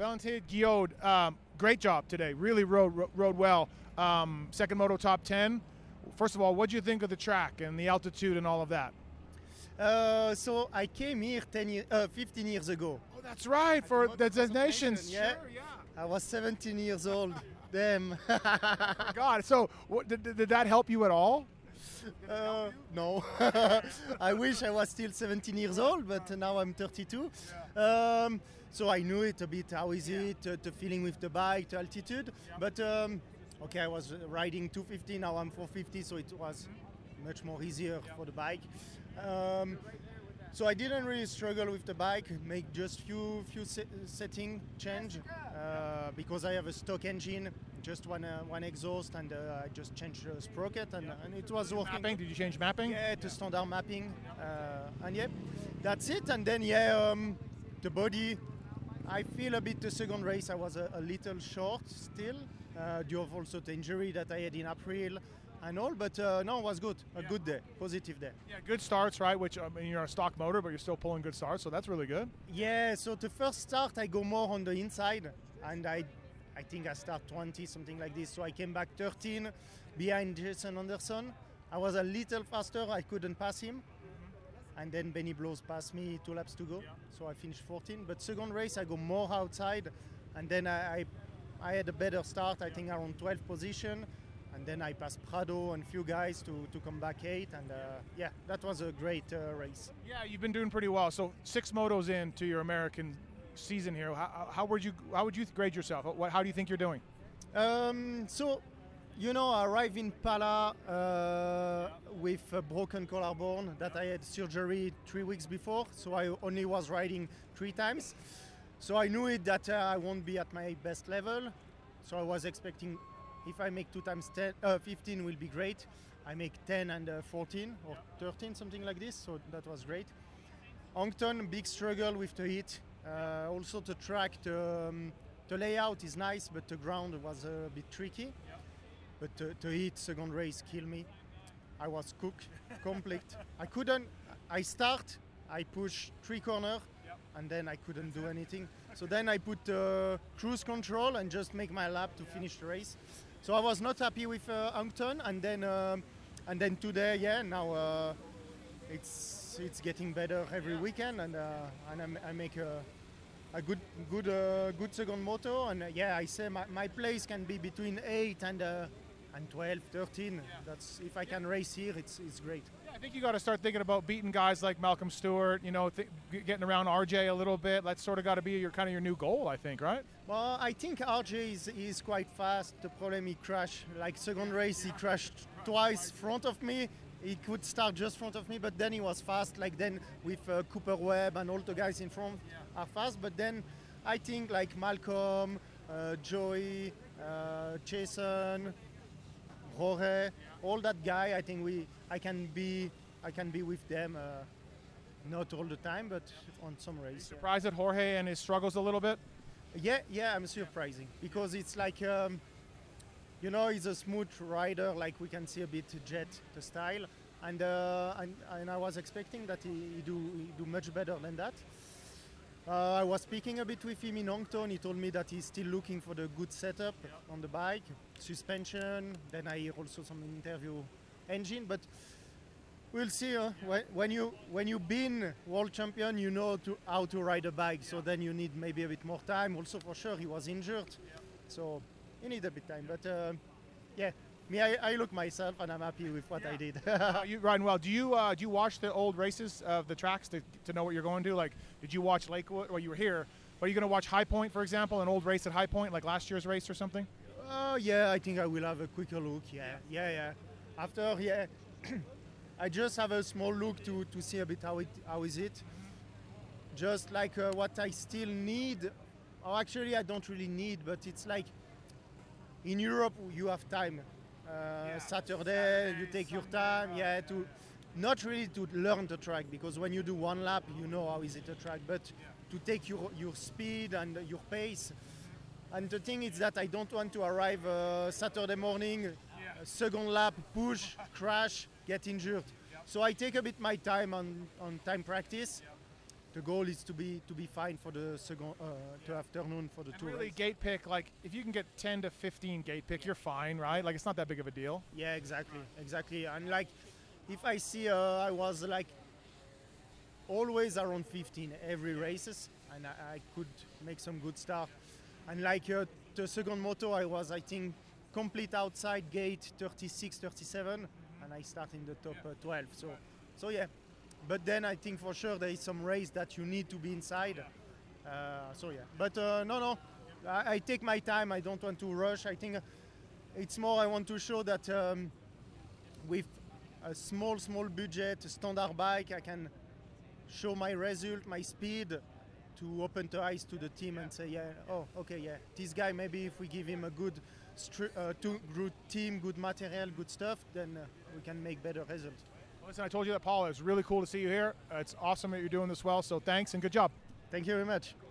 Valentin Guillaume, great job today. Really rode well. Second moto top 10. First of all, what do you think of the track and the altitude and all of that? So I came here 15 years ago. Oh, that's right, for the designations. Yeah. Sure, yeah. I was 17 years old. Damn. God, so did that help you at all? No. I wish I was still 17 years old, but now I'm 32. So I knew it a bit. How is it? The feeling with the bike, the altitude. But okay, I was riding 250. Now I'm 450, so it was much more easier for the bike. So I didn't really struggle with the bike. Make just few setting change because I have a stock engine, just one exhaust, and I just changed the sprocket, and it was working. Mapping? Did you change mapping? Yeah, to standard mapping, and yeah, that's it. And then the body. I feel a bit the second race I was a little short still, due of also the injury that I had in April and all, but no, it was good. A good day, positive day. Yeah, good starts, right? Which, I mean, you're a stock motor, but you're still pulling good starts, so that's really good. Yeah, so the first start I go more on the inside, and I think I start 20, something like this. So I came back 13 behind Jason Anderson. I was a little faster, I couldn't pass him. And then Benny Blows passed me 2 laps to go, so I finished 14. But second race I go more outside, and then I had a better start, I think around 12th position. And then I passed Prado and few guys to come back 8, and yeah, that was a great race. Yeah, you've been doing pretty well. So 6 motos into your American season here. How would you grade yourself? How do you think you're doing? So, you know, I arrived in Pala with a broken collarbone that I had surgery 3 weeks before. So I only was riding 3 times. So I knew it that I won't be at my best level. So I was expecting, if I make 2 times 10, 15 will be great. I make 10 and 14 or 13, something like this. So that was great. Hongton, big struggle with the heat. Also the track, the layout is nice, but the ground was a bit tricky. But the heat, second race, killed me. I was cooked, complete. I start, I push 3 corners, and then I couldn't do anything. So then I put cruise control and just make my lap to finish the race. So I was not happy with Hongton, and then today, yeah, now it's getting better every weekend, and I make a good second moto, and yeah, I say my place can be between 8 and 12, 13. That's if I can race here, it's great. Yeah, I think you got to start thinking about beating guys like Malcolm Stewart. You know, getting around RJ a little bit. That's sort of got to be your new goal, I think, right? Well, I think RJ is quite fast. The problem, he crashed. Like second race, he crashed twice front of me. He could start just front of me, but then he was fast. Like then with Cooper Webb and all the guys in front are fast. But then I think like Malcolm, Joey, Jason, Jorge, all that guy. I think I can be with them. Not all the time, but on some race. Surprised at Jorge and his struggles a little bit? Yeah, I'm surprising because it's like. You know, he's a smooth rider, like we can see a bit Jet, the style, and I was expecting that he do much better than that. I was speaking a bit with him in Hongton. He told me that he's still looking for the good setup on the bike, suspension. Then I hear also some interview engine, but we'll see. When you've been world champion, you know how to ride a bike. So then you need maybe a bit more time. Also, for sure, he was injured, so. You need a bit time, but yeah, I look myself and I'm happy with what I did. You're riding well. Do you watch the old races of the tracks to know what you're going to? Like, did you watch Lakewood? Well, you were here. But are you going to watch High Point, for example, an old race at High Point, like last year's race or something? Yeah, I think I will have a quicker look. Yeah. After, yeah, I just have a small look to see a bit how is it. Just like what I still need. Or actually, I don't really need, but it's like. In Europe, you have time. Saturday, you take your time, to not really to learn the track, because when you do one lap, you know how is it a track, but to take your speed and your pace. And the thing is that I don't want to arrive Saturday morning, second lap, push, crash, get injured. So I take a bit my time on time practice. the goal is to be fine for the second to afternoon for the And two really, races. gate pick, like if you can get 10 to 15 gate pick, you're fine, right? Like it's not that big of a deal. Yeah, exactly. And like, if I see, I was like always around 15 every races, and I could make some good start. And like the second moto, I was, I think, complete outside gate 36, 37, and I start in the top 12. So yeah. But then I think for sure there is some race that you need to be inside. So yeah. But no. I take my time. I don't want to rush. I think it's more I want to show that with a small budget, a standard bike, I can show my result, my speed, to open the eyes to the team and say, yeah, oh, okay, yeah, this guy, maybe if we give him a good team, good material, good stuff, then we can make better results. Listen, I told you that, Paul. It's really cool to see you here. It's awesome that you're doing this well. So thanks and good job. Thank you very much.